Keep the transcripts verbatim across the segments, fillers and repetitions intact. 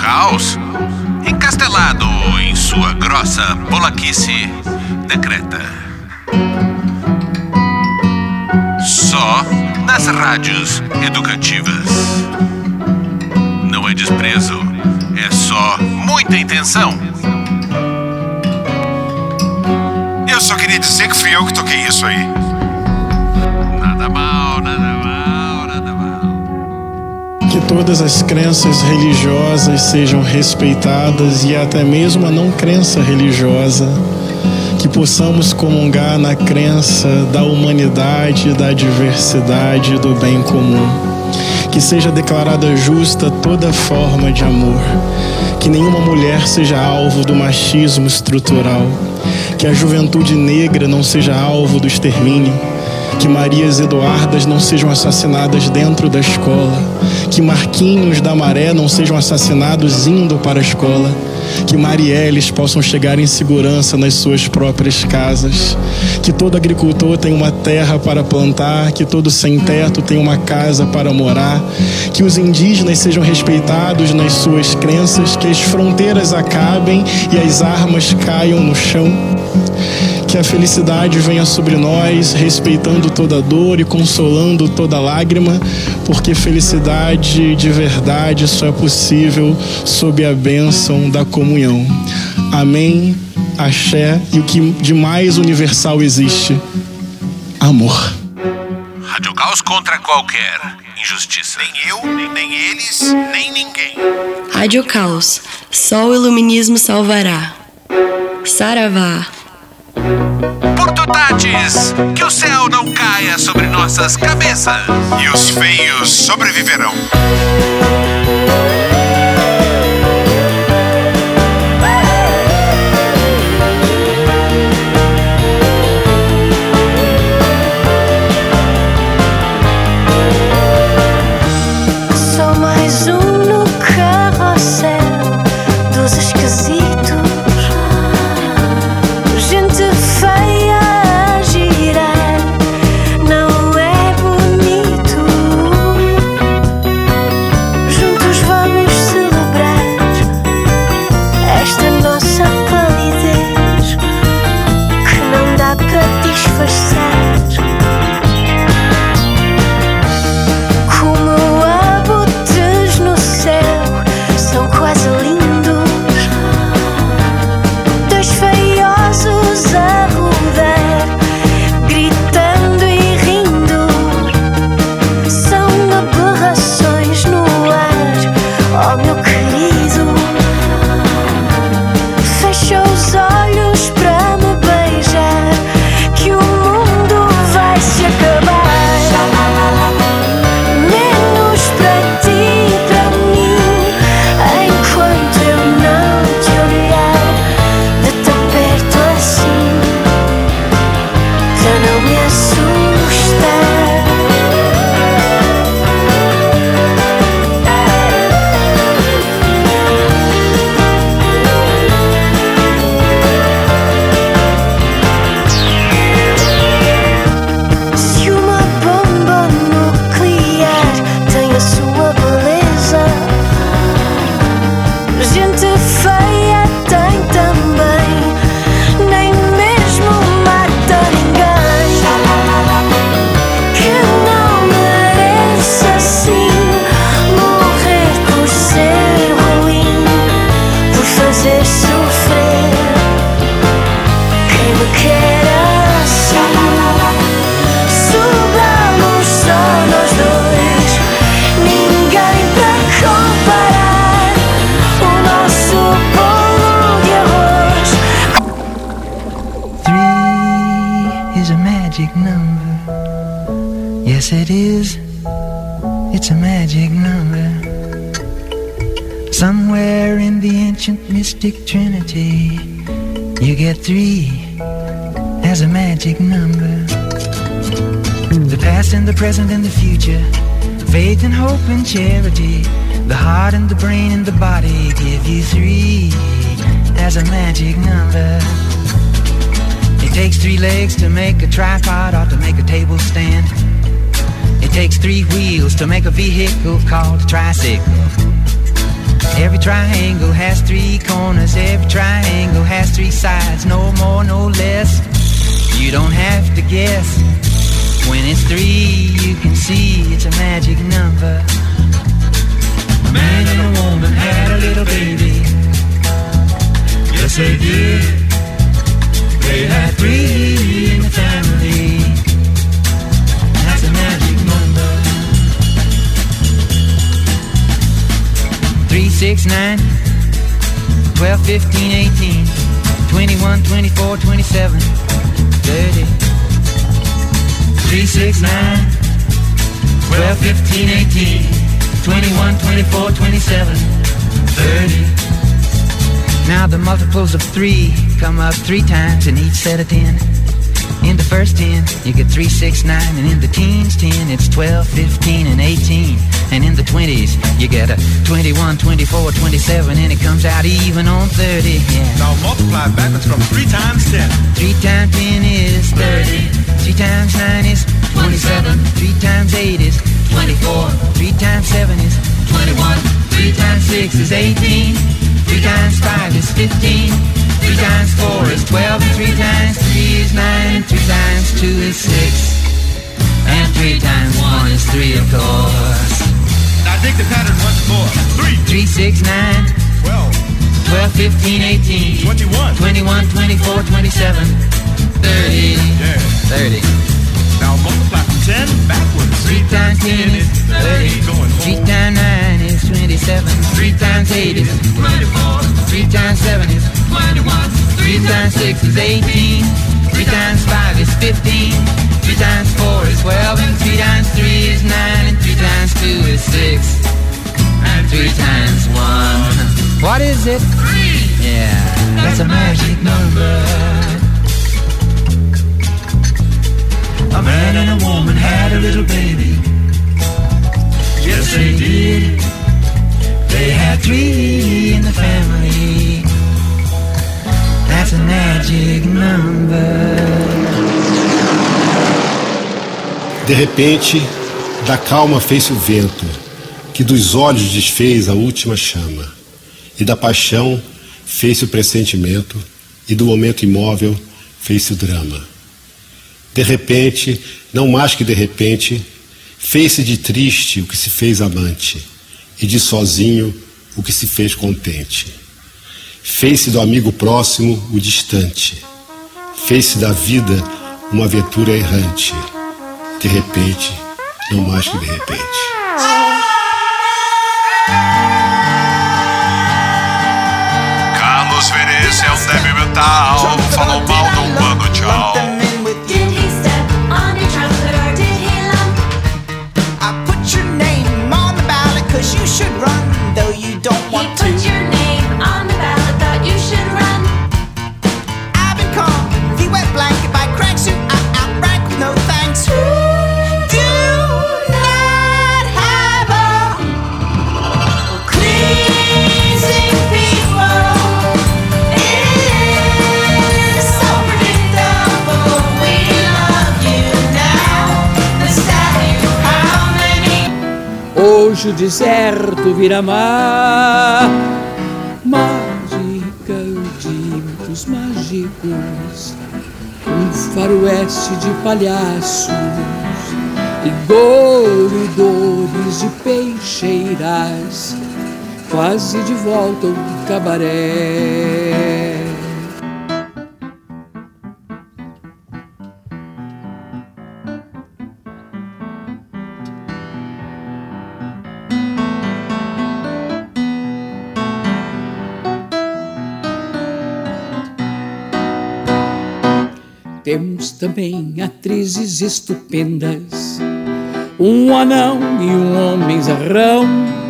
Caos, encastelado em sua grossa polaquice, decreta: só nas rádios educativas. Não é desprezo, é só muita intenção. Eu só queria dizer que fui eu que toquei isso aí. Nada mal, nada mal, nada mal. Que todas as crenças religiosas sejam respeitadas e até mesmo a não crença religiosa. Que possamos comungar na crença da humanidade, da diversidade, do bem comum. Que seja declarada justa toda forma de amor. Que nenhuma mulher seja alvo do machismo estrutural. Que a juventude negra não seja alvo do extermínio. Que Marias Eduardas não sejam assassinadas dentro da escola. Que Marquinhos da Maré não sejam assassinados indo para a escola. Que Marielles possam chegar em segurança nas suas próprias casas. Que todo agricultor tenha uma terra para plantar. Que todo sem-teto tenha uma casa para morar. Que os indígenas sejam respeitados nas suas crenças. Que as fronteiras acabem e as armas caiam no chão. Que a felicidade venha sobre nós, respeitando toda dor e consolando toda lágrima, porque felicidade de verdade só é possível sob a bênção da comunhão. Amém, axé e o que de mais universal existe: amor. Rádio Caos contra qualquer injustiça. Nem eu, nem eles, nem ninguém. Rádio Caos, só o iluminismo salvará. Saravá. Por Tutatis, que o céu não caia sobre nossas cabeças. E os feios sobreviverão. Só mais um no carrossel dos esquisitos. Gente feia a girar, não é bonito. Juntos vamos celebrar esta nossa palidez que não dá para disfarçar. Como abutres no céu, são quase lindos. Dois feiosos a rodar, gritando e rindo. São aberrações no ar, oh meu querido. Fecha os olhos para me beijar, que o mundo vai se acabar. Menos para ti e para mim, enquanto eu não te olhar de tão perto assim, para não me assustar. Se uma bomba nuclear tem a sua beleza, gente feia tem também. Nem mesmo mata ninguém. Que não merece assim morrer por ser ruim, por fazer sofrer quem me quer assim. Sobramos só nós dois, ninguém para comparar o nosso bolo de arroz. Three is a magic number. Yes, it is. It's a magic number. Somewhere in the ancient mystic trinity, you get three as a magic number. The past and the present and the future, faith and hope and charity, the heart and the brain and the body give you three as a magic number. It takes three legs to make a tripod or to make a table stand. It takes three wheels to make a vehicle called a tricycle. Every triangle has three corners, every triangle has three sides, no more, no less. You don't have to guess. When it's three, you can see it's a magic number. A man and a woman had a little baby. Yes, they did. They had three in the family. That's a magic number. Three, six, nine, twelve, fifteen, eighteen, twenty-one, twenty-four, twenty-seven, thirty. Three, six, nine, twelve, fifteen, eighteen, twenty-one, twenty-four, twenty-seven, thirty. Now the multiples of three come up three times in each set of ten. In the first ten, you get three, six, nine, and in the teens, ten, it's twelve, fifteen, and eighteen. And in the twenties, you get a twenty-one, twenty-four, twenty-seven, and it comes out even on thirty, yeah. Now multiply backwards from three times ten. Three times ten is thirty. Three times nine is twenty-seven. Three times eight is twenty-four. Three times seven is twenty-one. Three times six is eighteen. Three times five is fifteen. Three times four is twelve. And three times three is nine. And three times two is six. And three times one is three, of course. Now dig the pattern once more. Three. Three, six, nine. Twelve. Twelve, fifteen, eighteen. Twenty-one. Twenty-one, twenty-four, twenty-seven. Thirty. Yeah. Thirty. Now multiply from ten backwards. Three times ten is thirty. Going Three forward. times nine is twenty-seven. Three times eight is twenty-four. Three times seven is twenty-one. Three times six is eighteen. Three times five is fifteen. Three times four is twelve. And three times three is nine. And three times two is six. And three times one. What is it? Three. Yeah, that's a magic number. A man and a woman had a little baby. Yes, they did. They had three in the family. That's a magic number. De repente, da calma fez-se o vento, que dos olhos desfez a última chama, e da paixão fez-se o pressentimento, e do momento imóvel fez-se o drama. De repente, não mais que de repente, fez-se de triste o que se fez amante, e de sozinho o que se fez contente. Fez-se do amigo próximo o distante, fez-se da vida uma aventura errante. De repente, não mais que de repente. Carlos Venezia é um débil mental. Falou mal do humano, tchau. Did he step on your trumpet or did he lump? I put your name on the ballot cause you should run, though you don't He want put to. your name on the ballot, thought you should run. I've been called the wet blanket by crack suit. I outright with no thanks. Who do not have a pleasing people? It is so predictable. We love you now. The statue, how many? Hoje o deserto vira mar, mágica de mitos mágicos, um faroeste de palhaços e goridores de peixeiras, quase de volta ao cabaré. Temos também atrizes estupendas, um anão e um homem zarrão.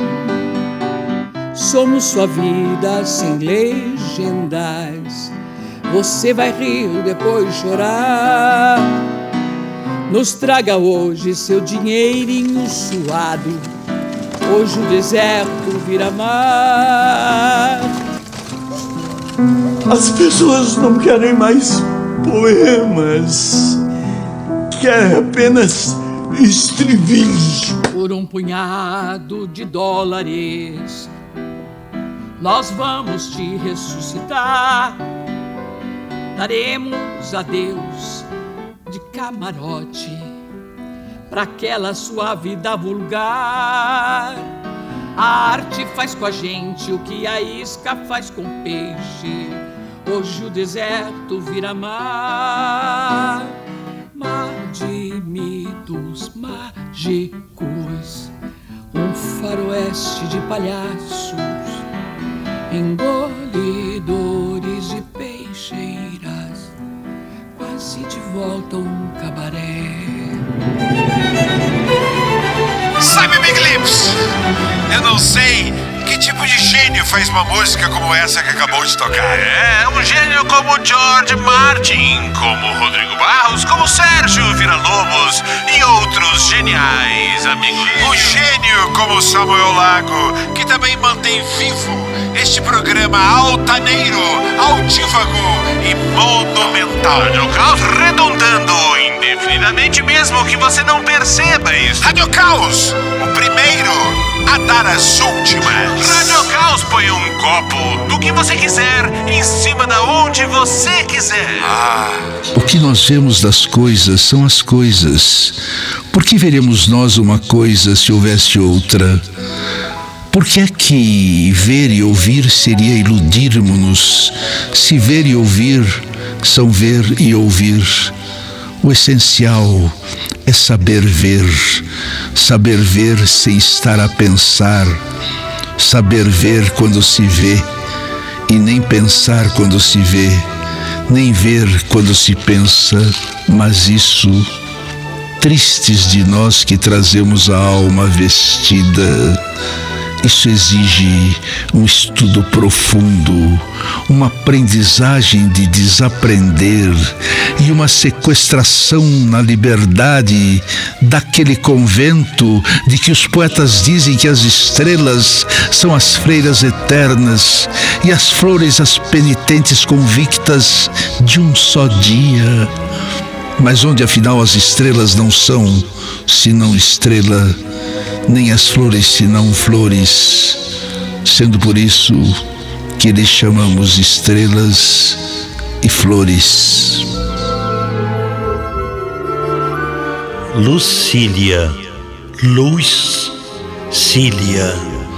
Somos sua vida sem legendas. Você vai rir, depois chorar. Nos traga hoje seu dinheirinho suado. Hoje o deserto vira mar. As pessoas não querem mais poemas, querem apenas estribilhos. Por um punhado de dólares, nós vamos te ressuscitar. Daremos adeus de camarote pra aquela sua vida vulgar. A arte faz com a gente o que a isca faz com o peixe. Hoje o deserto vira mar, mar de mitos mágicos, um faroeste de palhaços, engolidores de peixeiras, quase de volta a um cabaré. Sabe, Big Lips, eu não sei que tipo de gênio faz uma música como essa que acabou de tocar. É, um gênio como George Martin, como Rodrigo Barros, como Sérgio Villa-Lobos e outros geniais amigos. Um gênio como Samuel Lago, que também mantém vivo este programa altaneiro, altífago e monumental. Rádio Caos redundando indefinidamente, mesmo que você não perceba isso. Rádio Caos, o primeiro a dar as últimas. Rádio Caos põe um copo do que você quiser em cima da onde você quiser. Ah. O que nós vemos das coisas são as coisas. Por que veremos nós uma coisa se houvesse outra? Por que é que ver e ouvir seria iludirmos-nos, se ver e ouvir são ver e ouvir? O essencial é saber ver, saber ver sem estar a pensar, saber ver quando se vê, e nem pensar quando se vê, nem ver quando se pensa, mas isso, tristes de nós que trazemos a alma vestida, isso exige um estudo profundo, uma aprendizagem de desaprender e uma sequestração na liberdade daquele convento de que os poetas dizem que as estrelas são as freiras eternas e as flores as penitentes convictas de um só dia. Mas onde afinal as estrelas não são senão estrela, nem as flores senão flores, sendo por isso que lhes chamamos estrelas e flores. Lucília, Luz Cília.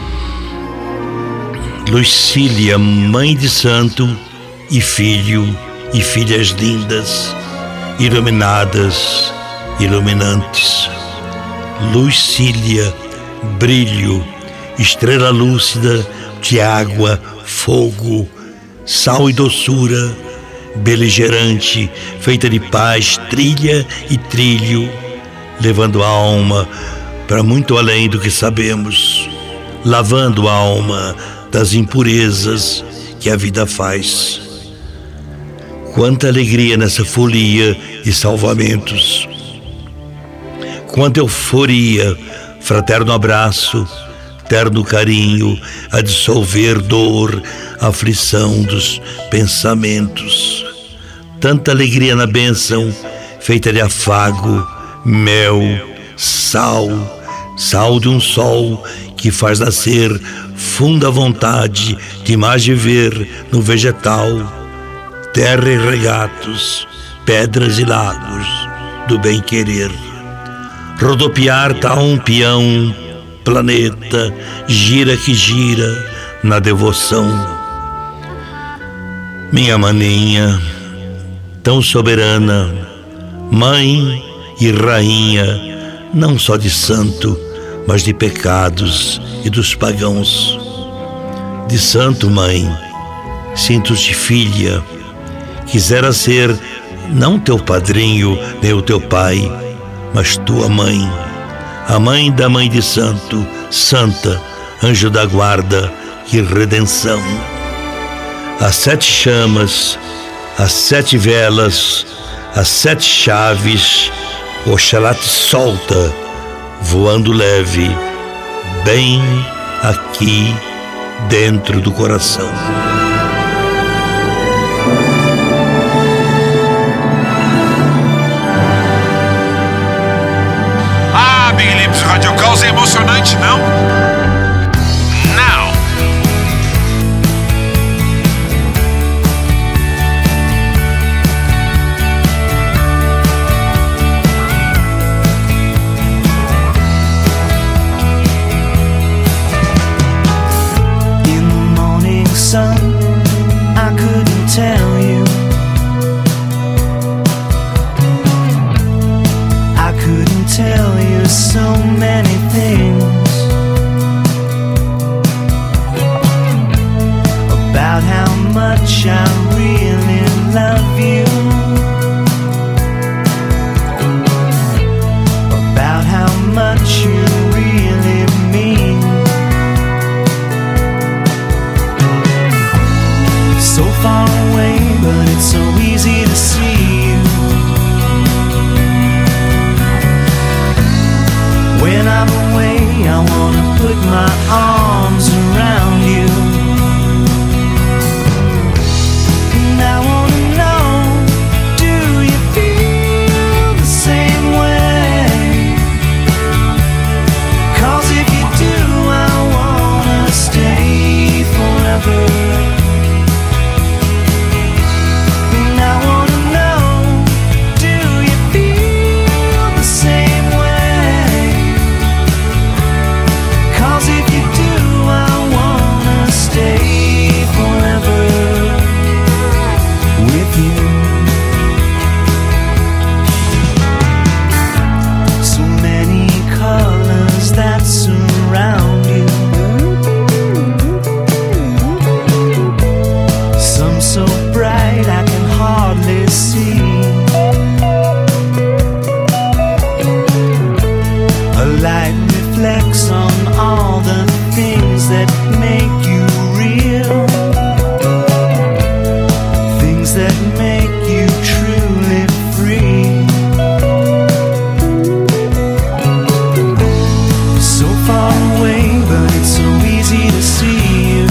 Lucília, mãe de santo e filho e filhas lindas, iluminadas, iluminantes. Lucília, brilho, estrela lúcida de água, fogo, sal e doçura, beligerante, feita de paz, trilha e trilho, levando a alma para muito além do que sabemos, lavando a alma das impurezas que a vida faz. Quanta alegria nessa folia de salvamentos! Quanta euforia, fraterno abraço, terno carinho a dissolver dor, aflição dos pensamentos. Tanta alegria na bênção, feita de afago, mel, sal, sal de um sol que faz nascer funda vontade de mais de ver no vegetal, terra e regatos, pedras e lagos do bem-querer. Rodopiar tá um peão, planeta, gira que gira na devoção. Minha maninha, tão soberana, mãe e rainha, não só de santo, mas de pecados e dos pagãos. De santo, mãe, sinto-te filha, quisera ser não teu padrinho nem o teu pai, mas tua mãe, a mãe da mãe de santo, santa, anjo da guarda e redenção. As sete chamas, as sete velas, as sete chaves, Oxalá te solta, voando leve, bem aqui dentro do coração. Radio Caos é emocionante, não? Não. my arms around you. And I wanna know, do you feel the same way? 'Cause if you do, I wanna stay forever. And I wanna know, do you feel the same way? 'Cause if you do, I wanna stay forever with you. So many colors that surround you, some so bright I can hardly see. A light reflects on all the things that make you real, things that make you truly free. So far away, but it's so easy to see you.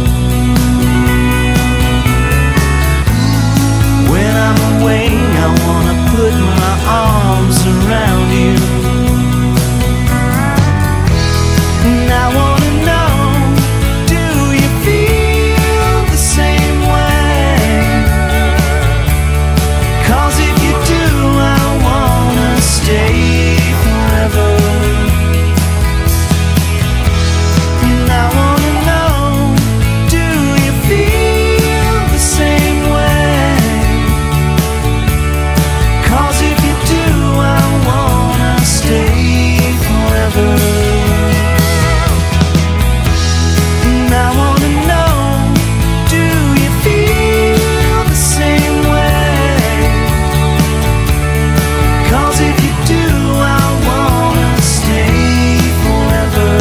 When I'm away, I wanna put my arms around you. And I wanna know, do you feel the same way? 'Cause if you do, I wanna stay forever. And I wanna know, do you feel the same way? 'Cause if you do, I wanna stay forever. And I wanna know, do you feel the same way? 'Cause if you do, I wanna stay forever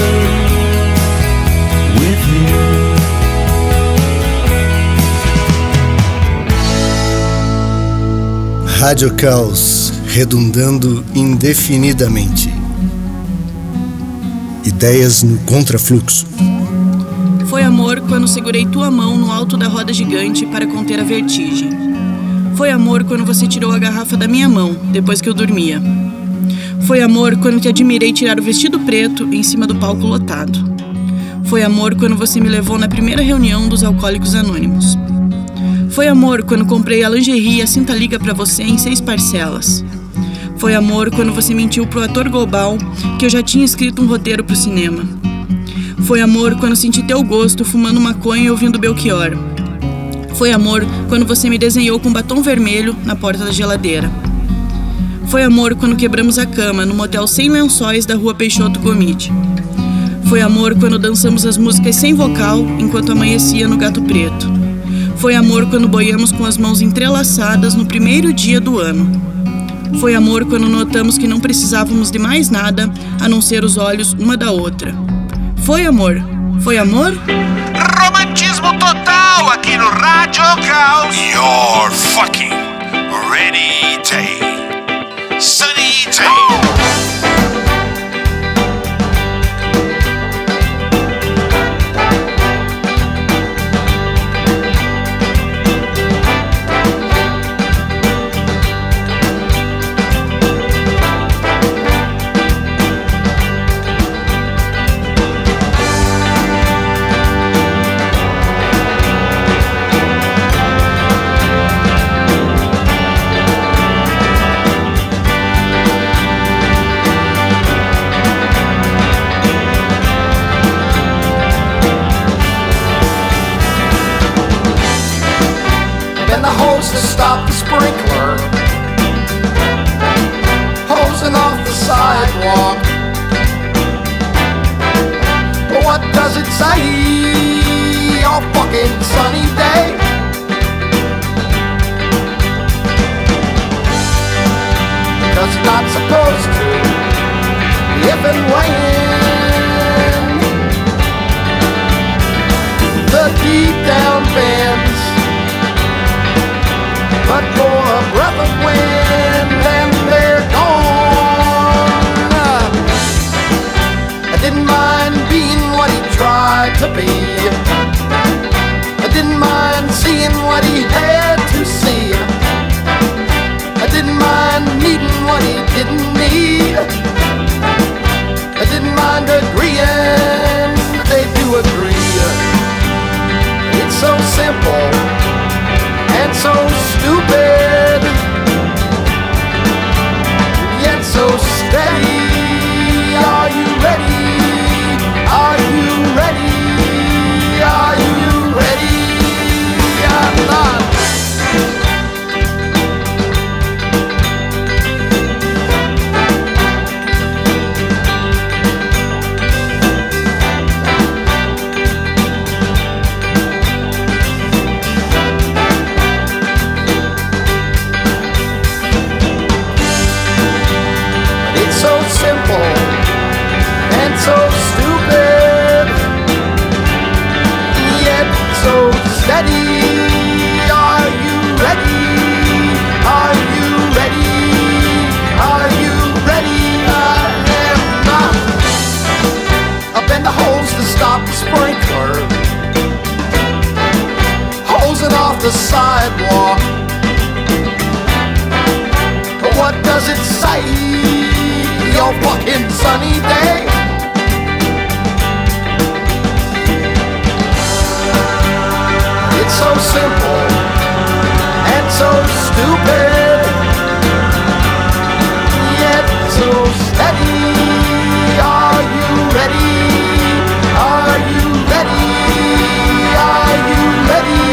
with you. Rádio Caos, redundando indefinidamente. Ideias no contrafluxo. Foi amor quando segurei tua mão no alto da roda gigante para conter a vertigem. Foi amor quando você tirou a garrafa da minha mão, depois que eu dormia. Foi amor quando te admirei tirar o vestido preto em cima do palco lotado. Foi amor quando você me levou na primeira reunião dos Alcoólicos Anônimos. Foi amor quando comprei a lingerie e a cinta-liga pra você em seis parcelas. Foi amor quando você mentiu pro ator global que eu já tinha escrito um roteiro pro cinema. Foi amor quando senti teu gosto fumando maconha e ouvindo Belchior. Foi amor quando você me desenhou com batom vermelho na porta da geladeira. Foi amor quando quebramos a cama no motel sem lençóis da rua Peixoto Gomide. Foi amor quando dançamos as músicas sem vocal enquanto amanhecia no Gato Preto. Foi amor quando boiamos com as mãos entrelaçadas no primeiro dia do ano. Foi amor quando notamos que não precisávamos de mais nada a não ser os olhos uma da outra. Foi amor? Foi amor? Romantismo total aqui no Rádio Caos. Your fucking rainy day. Sunny day. To stop the sprinkler, hosing off the sidewalk. But what does it say all fucking sunny day? Cause you're not supposed to, if and when the deep down bends. But for a breath of wind and they're gone. I didn't mind being the hose to stop the sprinkler, hosing off the sidewalk. What does it say? Your fucking sunny day. It's so simple and so stupid, yet so steady. Are you ready? Are you ready? Are you ready?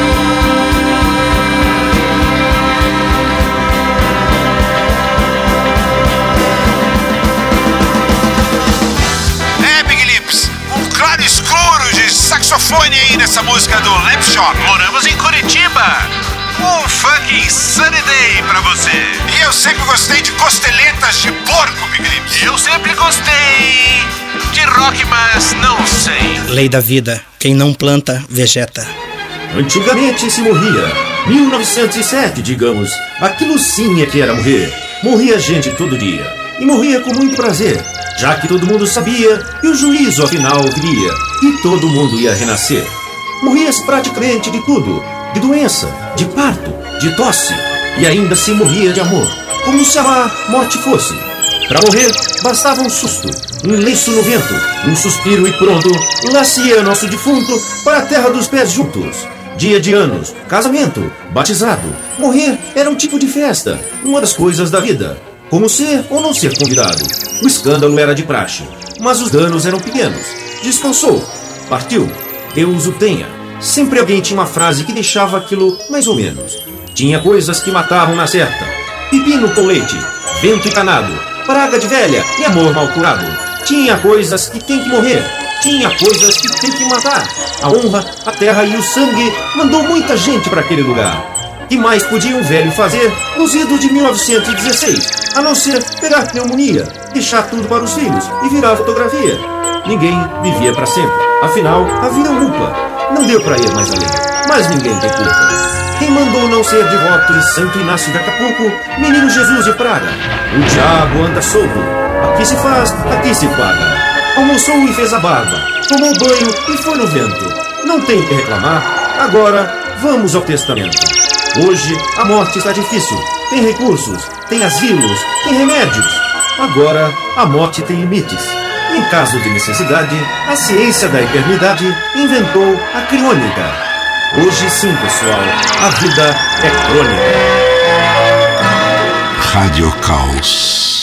É, Big Lips, um claro escuro de saxofone aí nessa música do Lamp Shop. Moramos em Curitiba. Um fucking sunny day pra você. E eu sempre gostei de costeletas de porco, Big Lips. Eu sempre gostei de rock, mas não sei. Lei da vida, quem não planta, vegeta. Antigamente se morria. mil novecentos e sete, digamos. Aquilo sim é que era morrer. Morria gente todo dia. E morria com muito prazer, já que todo mundo sabia que o juízo afinal viria e todo mundo ia renascer. Morria-se praticamente de tudo. De doença, de parto, de tosse. E ainda se morria de amor, como se a morte fosse. Para morrer, bastava um susto, um lenço no vento, um suspiro e pronto, lá se ia nosso defunto para a terra dos pés juntos. Dia de anos, casamento, batizado. Morrer era um tipo de festa, uma das coisas da vida. Como ser ou não ser convidado. O escândalo era de praxe, mas os danos eram pequenos. Descansou, partiu, Deus o tenha. Sempre alguém tinha uma frase que deixava aquilo mais ou menos. Tinha coisas que matavam na certa. Pepino com leite, vento encanado, praga de velha e amor mal curado. Tinha coisas que tem que morrer. Tinha coisas que tem que matar. A honra, a terra e o sangue mandou muita gente para aquele lugar. Que mais podia um velho fazer nos idos de mil novecentos e dezesseis, a não ser pegar pneumonia, deixar tudo para os filhos e virar fotografia? Ninguém vivia para sempre. Afinal, a vida é um upa. Não deu para ir mais além, mas ninguém tem culpa. Quem mandou não ser devoto de Santo Inácio de Acapulco, menino Jesus de Praga? O diabo anda solto. Aqui se faz, aqui se paga. Almoçou e fez a barba, tomou banho e foi no vento. Não tem que reclamar. Agora, vamos ao testamento. Hoje, a morte está difícil. Tem recursos, tem asilos, tem remédios. Agora, a morte tem limites. Em caso de necessidade, a ciência da eternidade inventou a criônica. Hoje sim, pessoal, a vida é crônica. Rádio Caos.